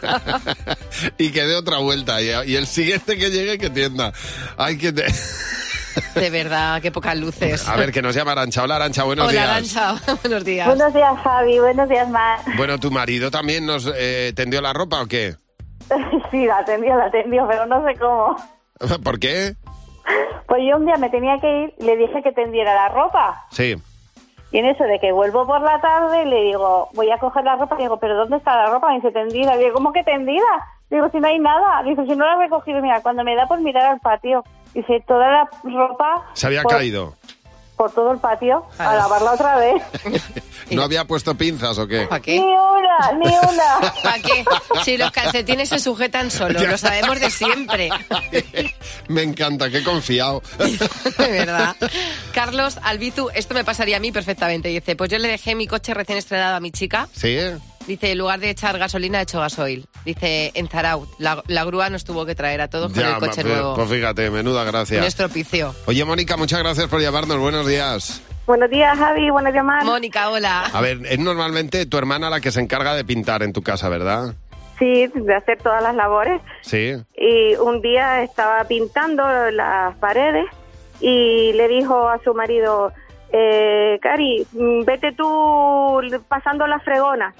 Y que dé otra vuelta, y, y el siguiente que llegue que tienda. Ay, que te... De verdad, qué pocas luces. A ver, que nos llama Arancha. Hola, Arancha, buenos Hola, días. Arancha, buenos días. Buenos días, Javi. Buenos días, Mar. Bueno, ¿tu marido también nos eh, tendió la ropa o qué? Sí, la atendió, la atendió, pero no sé cómo. ¿Por qué? Pues yo un día me tenía que ir y le dije que tendiera la ropa. Sí. Y en eso de que vuelvo por la tarde, le digo, voy a coger la ropa. Y digo, ¿pero dónde está la ropa? Me dice, tendida. Digo, ¿cómo que tendida? Digo, si no hay nada. Dice, si no la he recogido. Mira, cuando me da por mirar al patio, dice, toda la ropa... Se había por, caído. Por todo el patio, a lavarla otra vez. ¿No había puesto pinzas o qué? ¿Para qué? Ni una, ni una. ¿Para qué? Si los calcetines se sujetan solos, lo sabemos de siempre. Me encanta, qué confiado. De verdad. Carlos Albizu, esto me pasaría a mí perfectamente. Dice, pues yo le dejé mi coche recién estrenado a mi chica. ¿Sí? Dice, en lugar de echar gasolina, he hecho gasoil. Dice, en Zaraut. La, la grúa nos tuvo que traer a todos con el coche pues, nuevo. pues fíjate, menuda gracia. Un estropicio. Oye, Mónica, muchas gracias por llamarnos. Buenos días. Buenos días, Javi. Buenos días, Mar. Mónica, hola. A ver, es normalmente tu hermana la que se encarga de pintar en tu casa, ¿verdad? Sí, de hacer todas las labores. Sí. Y un día estaba pintando las paredes y le dijo a su marido, eh, Cari, vete tú pasando las fregonas.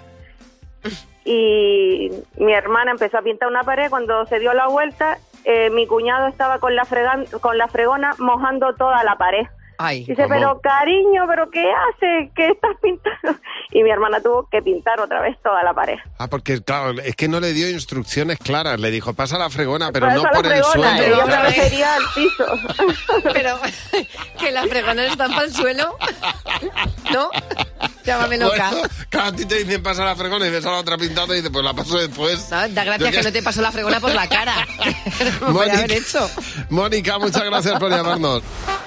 Y mi hermana empezó a pintar una pared. Cuando se dio la vuelta, eh, mi cuñado estaba con la, fregan, con la fregona mojando toda la pared. Ay, dice, ¿cómo? pero cariño, ¿pero qué haces? ¿Qué estás pintando? Y mi hermana tuvo que pintar otra vez toda la pared. Ah, porque claro, es que no le dio instrucciones claras. Le dijo, pasa la fregona, pero Pasa no la por fregona, el suelo. y otra vez sería al piso. Pero que las fregonas están para el suelo, ¿no? Llámame loca. Bueno, claro, a ti te dicen pasa la fregona y ves a la otra pintada y dices, pues la paso después. No, da gracias Yo que no te pasó la fregona por la cara. Lo podría haber hecho. Mónica, muchas gracias por llamarnos.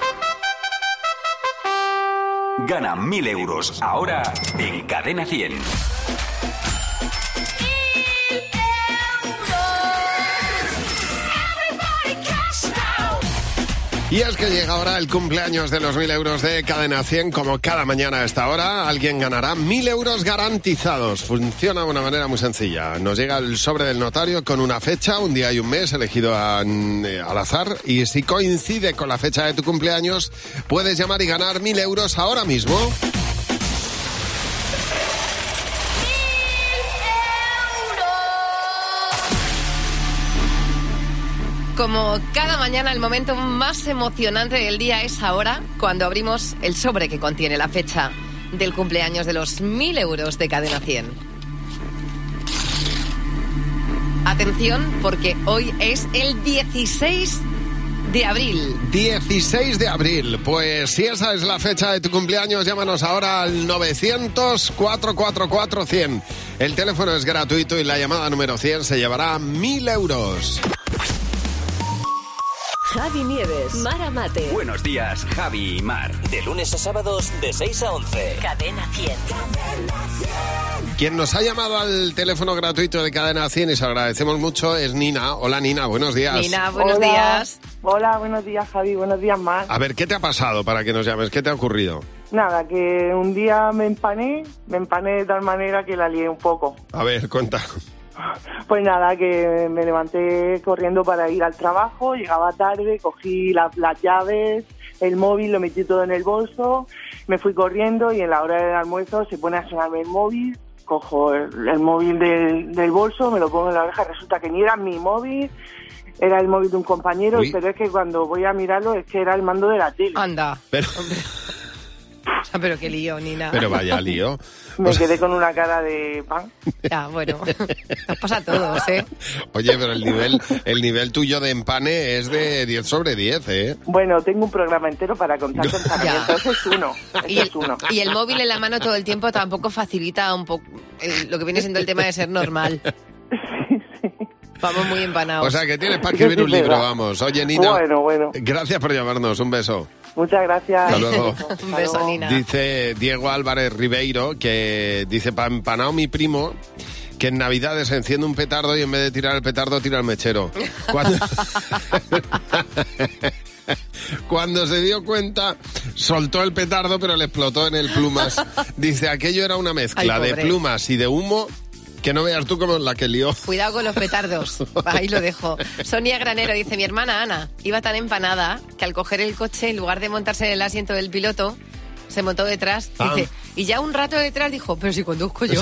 Gana mil euros ahora en Cadena cien. Y es que llega ahora el cumpleaños de los mil euros de Cadena cien. Como cada mañana a esta hora, alguien ganará mil euros garantizados. Funciona de una manera muy sencilla. Nos llega el sobre del notario con una fecha, un día y un mes elegido a, eh, al azar. Y si coincide con la fecha de tu cumpleaños, puedes llamar y ganar mil euros ahora mismo. Como cada mañana, el momento más emocionante del día es ahora, cuando abrimos el sobre que contiene la fecha del cumpleaños de los mil euros de Cadena cien. Atención, porque hoy es el dieciséis de abril. dieciséis de abril. Pues si esa es la fecha de tu cumpleaños, llámanos ahora al novecientos, cuatrocientos cuarenta y cuatro, cien. El teléfono es gratuito y la llamada número cien se llevará mil euros. Javi Nieves, Mara Mate. Buenos días, Javi y Mar. De lunes a sábados, de seis a once. Cadena cien. Quien nos ha llamado al teléfono gratuito de Cadena cien y se agradecemos mucho es Nina. Hola Nina, buenos días. Nina, buenos Hola. días. Hola, buenos días, Javi. Buenos días, Mar. A ver, ¿qué te ha pasado para que nos llames? ¿Qué te ha ocurrido? Nada, que un día me empané, me empané de tal manera que la lié un poco. A ver, cuenta. Pues nada, que me levanté corriendo para ir al trabajo, llegaba tarde, cogí la, las llaves, el móvil, lo metí todo en el bolso, me fui corriendo y en la hora del almuerzo se pone a sonarme el móvil, cojo el, el móvil del, del bolso, me lo pongo en la oreja, resulta que ni era mi móvil, era el móvil de un compañero, Uy. pero es que cuando voy a mirarlo es que era el mando de la tele. Anda. Pero, Pero qué lío, Nina. pero vaya lío. Me quedé con una cara de pan. Ya, bueno, nos pasa a todos, ¿eh? Oye, pero el nivel, el nivel tuyo de empane es de diez sobre diez, ¿eh? Bueno, tengo un programa entero para contar con Ya. Ese es uno. Ese Y el, es uno. y el móvil en la mano todo el tiempo tampoco facilita un poco el- lo que viene siendo el tema de ser normal. Vamos muy empanados. O sea, que tienes para escribir un libro, vamos. Oye, Nina, Bueno, bueno. gracias por llamarnos. Un beso. Muchas gracias. Hasta luego. Un beso, Nina. Dice Diego Álvarez Ribeiro que dice, pa empanado mi primo, que en Navidades se enciende un petardo y en vez de tirar el petardo tira el mechero. Cuando, Cuando se dio cuenta, soltó el petardo pero le explotó en el plumas. Dice, aquello era una mezcla Ay, de pobre. plumas y de humo que no veas tú como la que lió. Cuidado con los petardos. Ahí lo dejo. Sonia Granero dice, mi hermana Ana iba tan empanada que al coger el coche, en lugar de montarse en el asiento del piloto, se montó detrás. Ah. Dice, y ya un rato detrás dijo, pero si conduzco yo.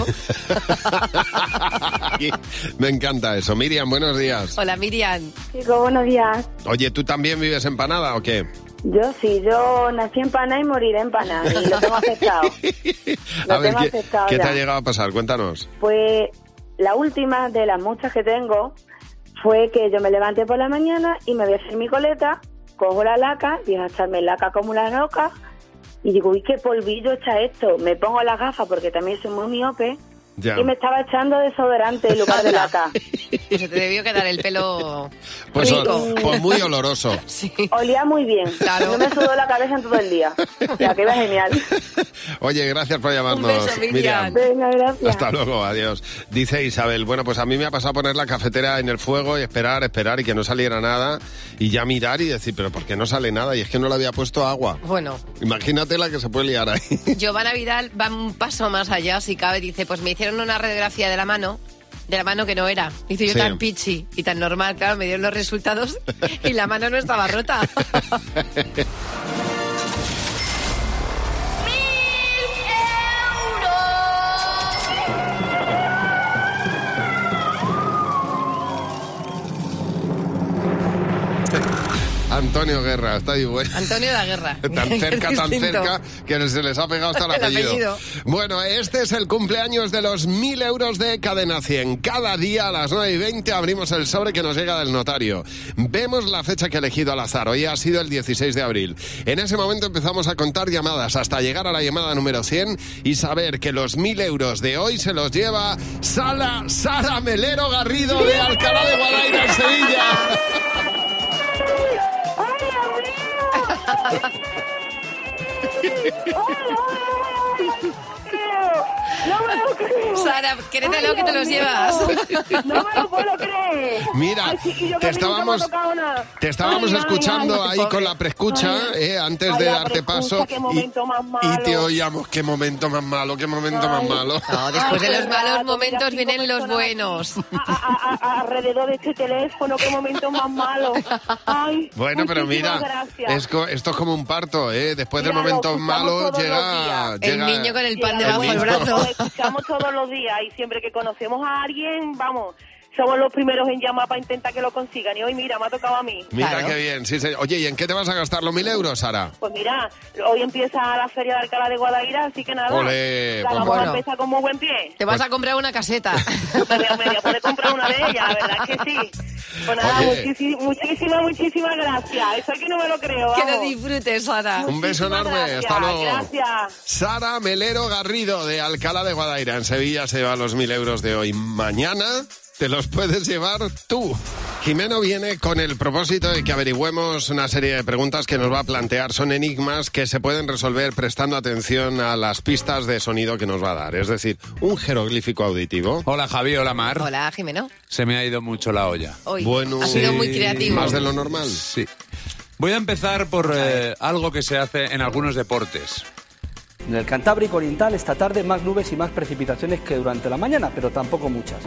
Me encanta eso. Miriam, buenos días. Hola, Miriam. Chicos, buenos días. Oye, ¿tú también vives empanada o qué? Yo sí, yo nací empanada y moriré empanada y lo tengo aceptado. Lo A ver, tengo ¿qué, aceptado ¿qué te ya. ha llegado a pasar? Cuéntanos. Pues la última de las muchas que tengo fue que yo me levanté por la mañana y me voy a hacer mi coleta, cojo la laca, y a echarme laca como una roca y digo, uy, qué polvillo está esto. Me pongo las gafas porque también soy muy miope Ya. y me estaba echando desodorante en lugar de laca. Se te debió quedar el pelo Pues, rico. ol- pues muy oloroso. Sí. Olía muy bien. Claro. No me sudó la cabeza en todo el día. Ya que iba genial. Oye, gracias por llamarnos, Un beso, Miriam. Venga, gracias. Hasta luego, adiós. Dice Isabel, bueno, pues a mí me ha pasado poner la cafetera en el fuego y esperar, esperar y que no saliera nada y ya mirar y decir, pero ¿por qué no sale nada? Y es que no le había puesto agua. Bueno, Imagínate la que se puede liar ahí. Giovanna Vidal va un paso más allá, si cabe. Dice, pues me hicieron una radiografía de la mano, de la mano que no era. Dice, yo Sí. tan pichi y tan normal, claro, me dieron los resultados y la mano no estaba rota. Antonio Guerra, está ahí bueno. Antonio de la Guerra. Tan cerca, tan Distinto. cerca, que se les ha pegado hasta el, El apellido. apellido. Bueno, este es el cumpleaños de los mil euros de Cadena cien. Cada día a las nueve y veinte abrimos el sobre que nos llega del notario. Vemos la fecha que he elegido al azar. Hoy ha sido el dieciséis de abril. En ese momento empezamos a contar llamadas hasta llegar a la llamada número cien y saber que los mil euros de hoy se los lleva Sara, Sara Melero Garrido de Alcalá de Guadaira, en Sevilla. ¡No me lo creo! Sara, créetelo que te los llevas. ¡No me lo puedo creer! Mira, Ay, chiquillo, te que a mí nunca me ha estábamos, tocado nada. te estábamos Ay, ay, escuchando ay, ahí pobre. con la preescucha, Ay. eh, antes Ay, de la darte preescucha, paso. qué Y, momento más malo. y te oíamos, qué momento más malo, qué momento más malo. No, después de Ay, los qué malos rato, momentos mira, vienen cinco los personas buenos. A- a- a- alrededor de este teléfono, qué momento más malo. Ay, Bueno, pero mira, muchísimas gracias. es co- esto es como un parto, ¿eh? Después del Mira, lo momento escuchamos malo todos los llega, días. El llega... niño con el pan Sí, debajo del niño. brazo. Lo escuchamos todos los días y siempre que conocemos a alguien, vamos, somos los primeros en llamar para intentar que lo consigan. Y hoy, mira, me ha tocado a mí. Mira Claro. qué bien, sí, señor. Oye, ¿y en qué te vas a gastar los mil euros, Sara? Pues mira, hoy empieza la Feria de Alcalá de Guadaira, así que nada, Olé, la pues vamos bueno. a empezar con muy buen pie. Te vas a comprar una caseta. Me voy a- me voy a poder comprar una de ellas, la verdad es que sí. Pues nada, Oye. muchísimas, muchísimas, muchísimas gracias. Eso es que no me lo creo, Que lo vamos. disfrutes, Sara. Un beso Muchísimas enorme, gracias, hasta luego. Gracias. Sara Melero Garrido de Alcalá de Guadaira, en Sevilla, se lleva los mil euros de hoy. Mañana te los puedes llevar tú. Jimeno viene con el propósito de que averigüemos una serie de preguntas que nos va a plantear. Son enigmas que se pueden resolver prestando atención a las pistas de sonido que nos va a dar. Es decir, un jeroglífico auditivo. Hola Javi, hola Mar. Hola, Jimeno. Se me ha ido mucho la olla. Hoy Bueno, ha sido sí. muy creativo. Más de lo normal. Sí. Voy a empezar por eh, algo que se hace en algunos deportes. En el Cantábrico Oriental esta tarde más nubes y más precipitaciones que durante la mañana, pero tampoco muchas.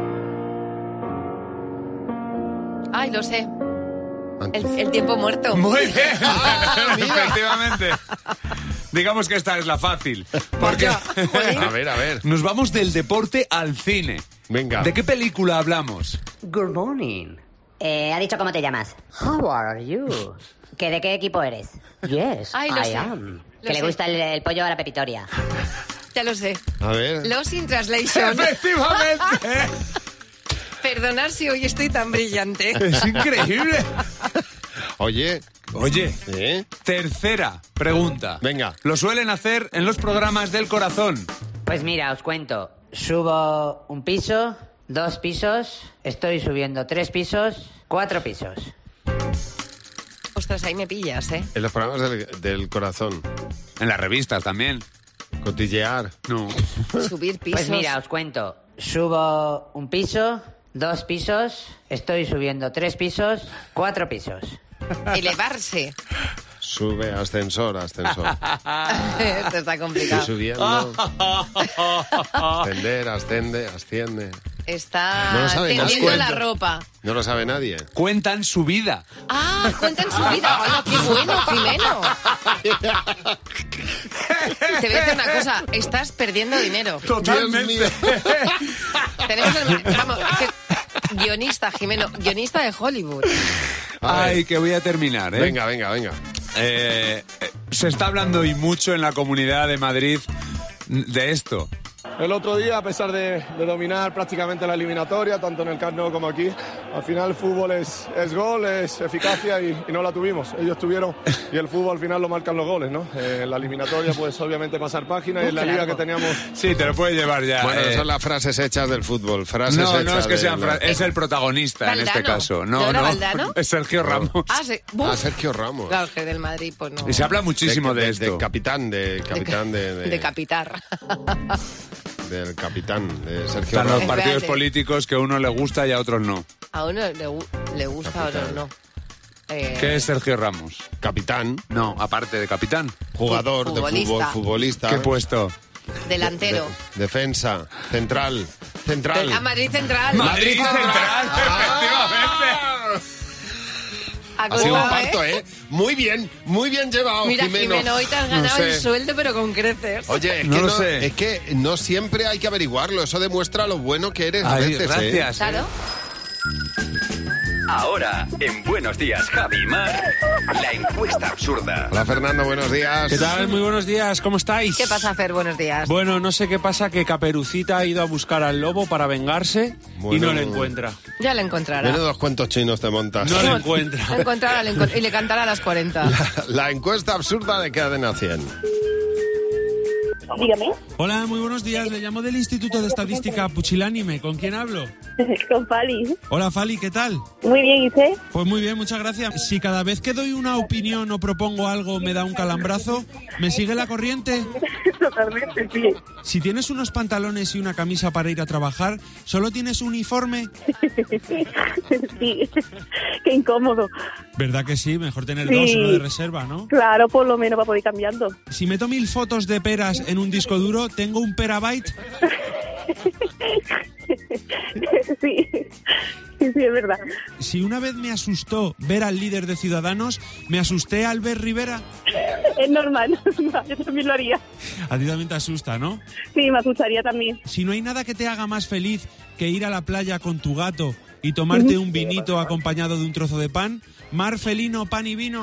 Ay, lo sé. El, el tiempo muerto. Muy bien, Ah, mira. efectivamente. Digamos que esta es la fácil. Porque A ver, a ver. nos vamos del deporte al cine. Venga. ¿De qué película hablamos? Good morning. Eh, ha dicho cómo te llamas. How are you? ¿Que de qué equipo eres? Yes, Ay, lo I sé. am. Que Lo le sé. gusta el, el pollo a la pepitoria. Ya lo sé. A ver. Lost in Translation. Efectivamente. Perdonad si hoy estoy tan brillante. Es increíble. Oye, Oye, ¿eh? tercera pregunta. Venga. Lo suelen hacer en los programas del corazón. Pues mira, os cuento. Subo un piso, dos pisos, estoy subiendo tres pisos, cuatro pisos. Ostras, ahí me pillas, ¿eh? En los programas del, del corazón. En las revistas también. Cotillear. No. Subir pisos. Pues mira, os cuento. Subo un piso, dos pisos, estoy subiendo tres pisos, cuatro pisos. Elevarse. Sube, ascensor, ascensor. Esto está complicado. Estoy subiendo. Ascender, ascende, asciende. Está No lo sabe nadie. tendiendo la Cuenta. ropa. No lo sabe nadie. Cuentan su vida. Ah, cuentan su vida. Hola, qué bueno, Jimeno. Te voy a decir una cosa. Estás perdiendo dinero. Totalmente. Tenemos el... Vamos, es que... Guionista, Jimeno. Guionista de Hollywood. Ay, que voy a terminar, ¿eh? Venga, venga, venga. Eh, eh, se está hablando y mucho en la Comunidad de Madrid de esto. El otro día, a pesar de, de dominar prácticamente la eliminatoria, tanto en el Camp Nou como aquí, al final el fútbol es, es gol, es eficacia y, y no la tuvimos. Ellos tuvieron y el fútbol al final lo marcan los goles, ¿no? Eh, en la eliminatoria, pues obviamente pasar página y en la liga que teníamos... Sí, te lo puedes llevar ya. Bueno, eh. son las frases hechas del fútbol. Frases No, hechas no es que de sean la- frases, es el protagonista en este Valdano. caso. ¿No No, era no, Valdano? es Sergio Ramos. Ah, sí. Ah, Sergio Ramos. Claro, que del Madrid, pues no. Y se habla muchísimo de, esto. De capitán, de capitán de... de- De capitar. del capitán, de Sergio Están los Ramos. partidos Espérate. políticos que a uno le gusta y a otros no. A uno le, gu- le gusta, a otro no. Eh, ¿Qué es Sergio Ramos? Capitán. No, aparte de capitán. Jugador de Futbolista. fútbol, futbolista. ¿Qué puesto? delantero. De- defensa, central, central. A Madrid Central. Madrid Central, efectivamente. Ha sido un parto, ¿eh? Muy bien, muy bien llevado, Mira, Jimeno. Jimeno, hoy te has No ganado sé. el sueldo, pero con creces. Oye, es, No que lo no, sé. es que no siempre hay que averiguarlo. Eso demuestra lo bueno que eres a Ay, veces, gracias. ¿eh? Claro. Ahora, en Buenos Días, Javi y Mar, la encuesta absurda. Hola, Fernando, buenos días. ¿Qué tal? Muy buenos días, ¿cómo estáis? ¿Qué pasa, Fer? Buenos días. Bueno, no sé qué pasa, que Caperucita ha ido a buscar al lobo para vengarse Bueno. y no le encuentra. Ya le encontrará. Menudos cuentos chinos te montas. No le encuentra. Le encontrará le encont- y le cantará a las cuarenta. La, la encuesta absurda de Cadena cien. Dígame. Hola, muy buenos días. Le llamo del Instituto de Estadística Puchilánime. ¿Con quién hablo? Con Fali. Hola, Fali, ¿qué tal? Muy bien, ¿y usted? Pues muy bien, muchas gracias. Si cada vez que doy una opinión o propongo algo me da un calambrazo, ¿me sigue la corriente? Totalmente, sí. Si tienes unos pantalones y una camisa para ir a trabajar, ¿solo tienes uniforme? Sí, qué incómodo. ¿Verdad que sí? Mejor tener Sí. dos, uno de reserva, ¿no? Claro, por lo menos para poder ir cambiando. Si meto mil fotos de peras en un disco duro, ¿tengo un perabyte? Sí, sí, sí, es verdad. Si una vez me asustó ver al líder de Ciudadanos, ¿me asusté al ver Rivera? Es normal, yo también lo haría. A ti también te asusta, ¿no? Sí, me asustaría también. Si no hay nada que te haga más feliz que ir a la playa con tu gato y tomarte un vinito acompañado de un trozo de pan, mar felino, pan y vino.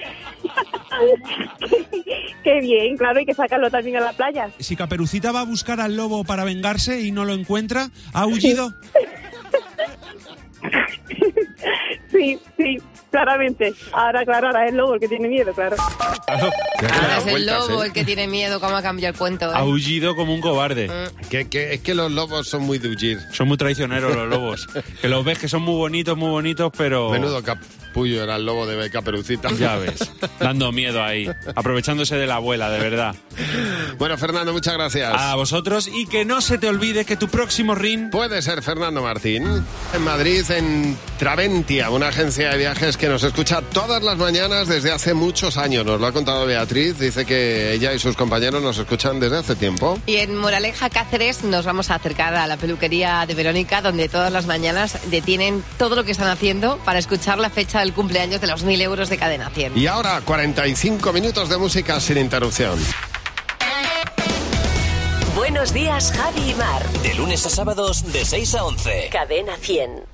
Qué bien, claro, hay que sacarlo también a la playa. Si Caperucita va a buscar al lobo para vengarse y no lo encuentra, ¿ha huido? Sí, sí, claramente. Ahora, claro, ahora es el lobo el que tiene miedo, claro. Ahora es el lobo el que tiene miedo, cómo ha cambiado el cuento. ¿eh? Ha huido como un cobarde. Que, que, es que los lobos son muy de huir. Son muy traicioneros los lobos. Que los ves que son muy bonitos, muy bonitos, pero... Menudo capullo era el lobo de Caperucita. Ya ves, dando miedo ahí, aprovechándose de la abuela, de verdad. Bueno, Fernando, muchas gracias. A vosotros, y que no se te olvide que tu próximo ring... Puede ser Fernando Martín. En Madrid, en Traventia, una agencia de viajes que nos escucha todas las mañanas desde hace muchos años. Nos lo ha contado Beatriz, dice que ella y sus compañeros nos escuchan desde hace tiempo. Y en Moraleja, Cáceres, nos vamos a acercar a la peluquería de Verónica, donde todas las mañanas detienen todo lo que están haciendo para escuchar la fecha del cumpleaños de los mil euros de Cadena cien. Y ahora, cuarenta y cinco minutos de música sin interrupción. Buenos días, Javi y Mar. De lunes a sábados de seis a once. Cadena cien.